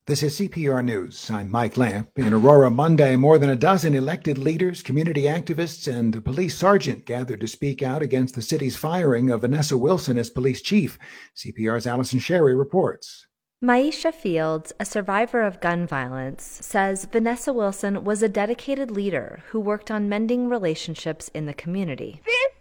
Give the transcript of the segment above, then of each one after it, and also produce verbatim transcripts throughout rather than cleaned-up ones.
This is C P R News. I'm Mike Lamp. In Aurora Monday, more than a dozen elected leaders, community activists, and a police sergeant gathered to speak out against the city's firing of Vanessa Wilson as police chief. C P R's Allison Sherry reports. Maisha Fields, a survivor of gun violence, says Vanessa Wilson was a dedicated leader who worked on mending relationships in the community. This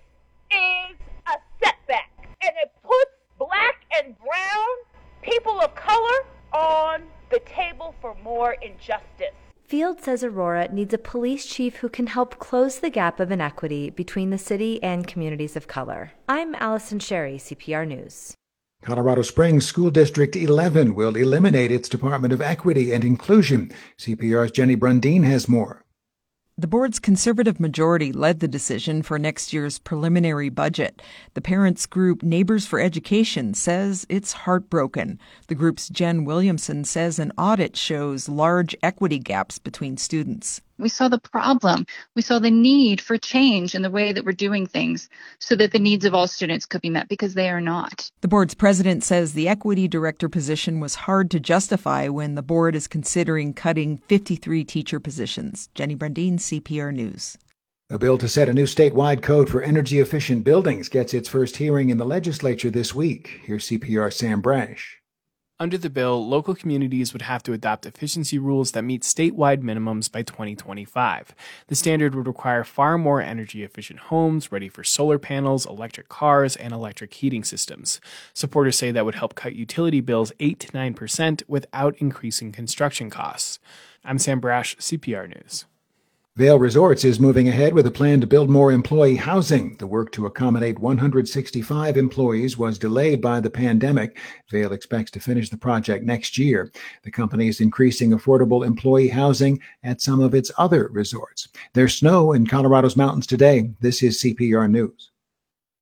is a setback, and it puts black and brown people of color on the table for more injustice. Fields says Aurora needs a police chief who can help close the gap of inequity between the city and communities of color. I'm Allison Sherry, C P R News. Colorado Springs School District eleven will eliminate its Department of Equity and Inclusion. C P R's Jenny Brundin has more. The board's conservative majority led the decision for next year's preliminary budget. The parents' group Neighbors for Education says it's heartbroken. The group's Jen Williamson says an audit shows large equity gaps between students. We saw the problem. We saw the need for change in the way that we're doing things so that the needs of all students could be met, because they are not. The board's president says the equity director position was hard to justify when the board is considering cutting fifty-three teacher positions. Jenny Brundin, C P R News. A bill to set a new statewide code for energy-efficient buildings gets its first hearing in the legislature this week. Here's C P R's Sam Brash. Under the bill, local communities would have to adopt efficiency rules that meet statewide minimums by twenty twenty-five. The standard would require far more energy-efficient homes ready for solar panels, electric cars, and electric heating systems. Supporters say that would help cut utility bills eight to nine percent without increasing construction costs. I'm Sam Brash, C P R News. Vail Resorts is moving ahead with a plan to build more employee housing. The work to accommodate one hundred sixty-five employees was delayed by the pandemic. Vail expects to finish the project next year. The company is increasing affordable employee housing at some of its other resorts. There's snow in Colorado's mountains today. This is C P R News.